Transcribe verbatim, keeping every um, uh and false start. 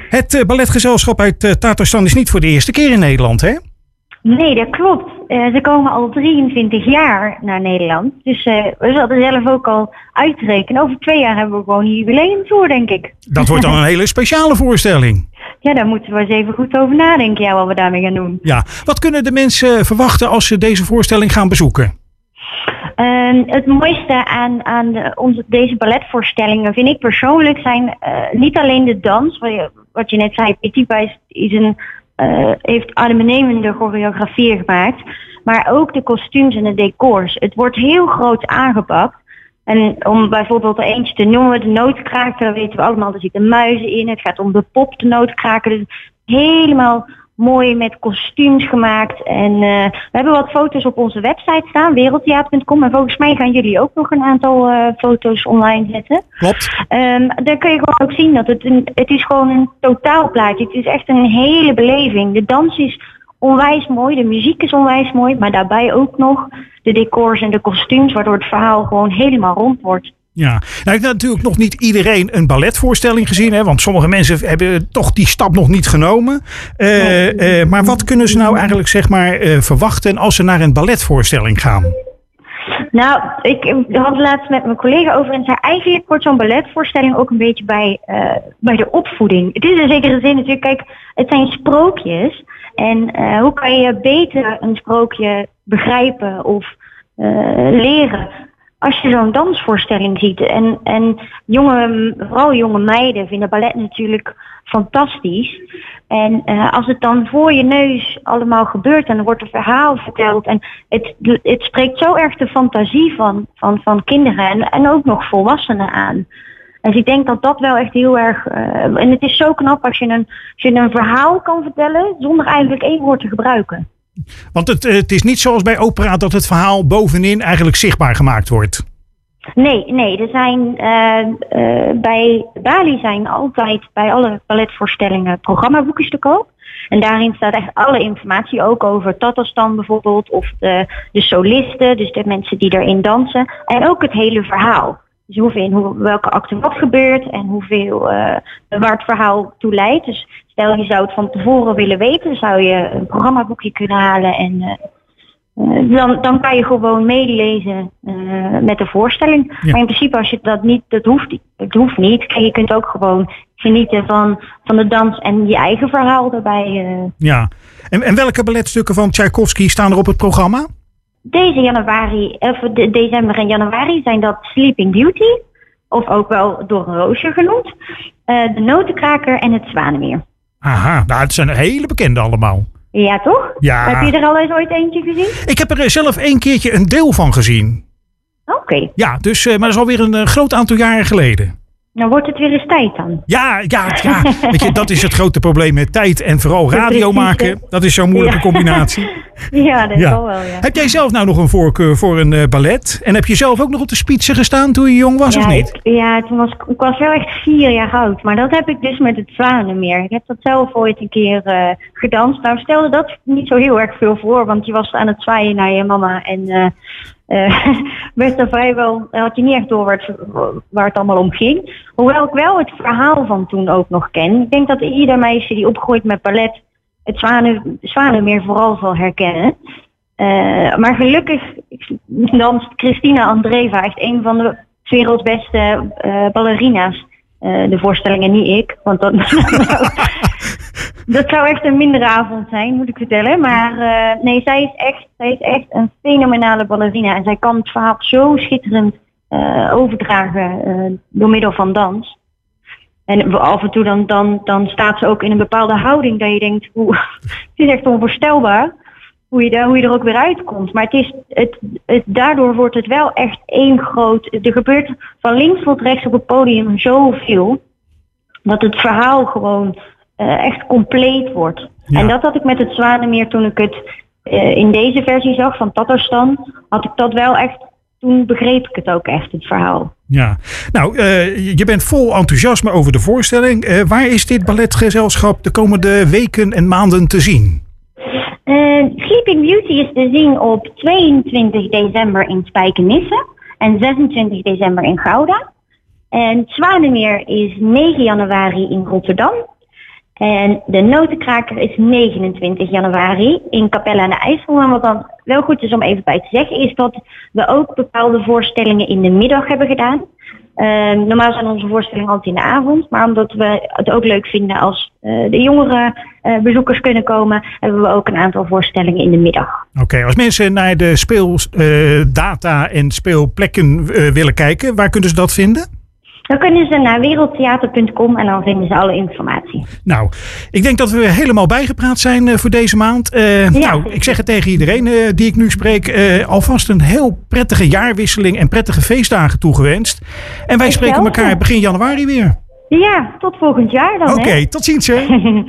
Het uh, balletgezelschap uit uh, Tatarstan is niet voor de eerste keer in Nederland, hè? Nee, dat klopt. Uh, ze komen al drieëntwintig jaar naar Nederland. Dus uh, we zouden zelf ook al uitrekenen. Over twee jaar hebben we gewoon een jubileumtour, denk ik. Dat wordt dan een hele speciale voorstelling. Ja, daar moeten we eens even goed over nadenken, ja, wat we daarmee gaan doen. Ja, wat kunnen de mensen verwachten als ze deze voorstelling gaan bezoeken? Uh, het mooiste aan, aan de, onze, deze balletvoorstellingen vind ik persoonlijk zijn uh, niet alleen de dans. Wat je, wat je net zei, Petipa is, is een, uh, heeft adembenemende choreografieën gemaakt. Maar ook de kostuums en de decors. Het wordt heel groot aangepakt. En om bijvoorbeeld er eentje te noemen, de nootkraker, dat weten we allemaal, er zitten muizen in. Het gaat om de pop, de nootkraker. Dus helemaal mooi met kostuums gemaakt. En uh, we hebben wat foto's op onze website staan, wereldtheater punt com. En volgens mij gaan jullie ook nog een aantal uh, foto's online zetten. Klopt. Um, daar kun je gewoon ook zien dat het een, het is gewoon een totaalplaatje. Het is echt een hele beleving. De dans is onwijs mooi, de muziek is onwijs mooi, maar daarbij ook nog de decors en de kostuums, waardoor het verhaal gewoon helemaal rond wordt. Ja, nou, ik heb natuurlijk nog niet iedereen een balletvoorstelling gezien, hè, want sommige mensen hebben toch die stap nog niet genomen. Uh, uh, maar wat kunnen ze nou eigenlijk zeg maar uh, verwachten als ze naar een balletvoorstelling gaan? Nou, ik had het laatst met mijn collega over en zei eigenlijk wordt zo'n balletvoorstelling ook een beetje bij, uh, bij de opvoeding. Het is in zekere zin natuurlijk, kijk, het zijn sprookjes. En uh, hoe kan je beter een sprookje begrijpen of uh, leren als je zo'n dansvoorstelling ziet? En, en jonge, vooral jonge meiden vinden ballet natuurlijk fantastisch. En uh, als het dan voor je neus allemaal gebeurt en er wordt een verhaal verteld. En het, het spreekt zo erg de fantasie van, van, van kinderen en, en ook nog volwassenen aan. Dus ik denk dat dat wel echt heel erg... Uh, en het is zo knap als je, een, als je een verhaal kan vertellen zonder eigenlijk één woord te gebruiken. Want het, het is niet zoals bij opera dat het verhaal bovenin eigenlijk zichtbaar gemaakt wordt. Nee, nee. Er zijn, uh, uh, bij Bali zijn altijd bij alle balletvoorstellingen programmaboekjes te koop. En daarin staat echt alle informatie, ook over Tatarstan bijvoorbeeld. Of de, de solisten, dus de mensen die erin dansen. En ook het hele verhaal. Dus hoeveel, in hoe, welke acte wat gebeurt en hoeveel, uh, waar het verhaal toe leidt. Dus stel je zou het van tevoren willen weten, zou je een programmaboekje kunnen halen. En uh, uh, dan, dan kan je gewoon meelezen uh, met de voorstelling. Ja. Maar in principe als je dat niet, dat hoeft, het hoeft niet. Je kunt ook gewoon genieten van, van de dans en je eigen verhaal daarbij. Uh. Ja, en, en welke balletstukken van Tchaikovsky staan er op het programma? Deze januari, of de, december en januari zijn dat Sleeping Beauty, of ook wel Door een roosje genoemd, uh, de Notenkraker en het Zwanenmeer. Aha, nou het zijn hele bekende allemaal. Ja, toch? Ja. Heb je er al eens ooit eentje gezien? Ik heb er zelf één keertje een deel van gezien. Oké. Okay. Ja, dus, uh, maar dat is alweer een uh, groot aantal jaren geleden. Nou wordt het weer eens tijd dan. Ja, ja, ja. Weet je, dat is het grote probleem met tijd en vooral radio maken. Dat is zo'n moeilijke combinatie. Ja, dat is ja. wel, ja. Heb jij zelf nou nog een voorkeur voor een uh, ballet? En heb je zelf ook nog op de Spitze gestaan toen je jong was, ja, of niet? Ik, ja, toen was, ik was wel echt vier jaar oud. Maar dat heb ik dus met het Zwanenmeer. Ik heb dat zelf ooit een keer uh, gedanst. Nou stelde dat niet zo heel erg veel voor. Want je was aan het zwaaien naar je mama. En uh, uh, werd er vrijwel, had je niet echt door waar het, waar het allemaal om ging. Hoewel ik wel het verhaal van toen ook nog ken. Ik denk dat ieder meisje die opgroeit met ballet het Zwanen, Zwanenmeer vooral zal herkennen. Uh, maar gelukkig danst Christina Andreeva echt een van de werelds beste uh, ballerina's. Uh, de voorstelling en niet ik. Want dat, dat zou echt een mindere avond zijn, moet ik vertellen. Maar uh, nee, zij is, echt, zij is echt een fenomenale ballerina. En zij kan het verhaal zo schitterend uh, overdragen uh, door middel van dans. En af en toe dan, dan, dan staat ze ook in een bepaalde houding dat je denkt, hoe, het is echt onvoorstelbaar hoe je, daar, hoe je er ook weer uitkomt. Maar het is, het, het, daardoor wordt het wel echt één groot... Er gebeurt van links tot rechts op het podium zoveel, dat het verhaal gewoon uh, echt compleet wordt. Ja. En dat had ik met het Zwanenmeer toen ik het uh, in deze versie zag van Tatarstan, had ik dat wel echt... Toen begreep ik het ook echt, het verhaal. Ja, nou, uh, je bent vol enthousiasme over de voorstelling. Uh, waar is dit balletgezelschap de komende weken en maanden te zien? Uh, Sleeping Beauty is te zien op tweeëntwintig december in Spijkenisse en zesentwintig december in Gouda. En Zwanenmeer is negen januari in Rotterdam. En de Notenkraker is negenentwintig januari in Capelle aan de IJssel. En wat dan wel goed is om even bij te zeggen, is dat we ook bepaalde voorstellingen in de middag hebben gedaan. Uh, normaal zijn onze voorstellingen altijd in de avond. Maar omdat we het ook leuk vinden als uh, de jongere uh, bezoekers kunnen komen, hebben we ook een aantal voorstellingen in de middag. Oké, okay, als mensen naar de speeldata uh, en speelplekken uh, willen kijken, waar kunnen ze dat vinden? Dan kunnen ze naar wereldtheater punt com en dan vinden ze alle informatie. Nou, ik denk dat we helemaal bijgepraat zijn uh, voor deze maand. Uh, ja, nou, zeker. Ik zeg het tegen iedereen uh, die ik nu spreek. Uh, alvast een heel prettige jaarwisseling en prettige feestdagen toegewenst. En wij spreken elkaar begin januari weer. Ja, tot volgend jaar dan. Oké, okay, tot ziens hè.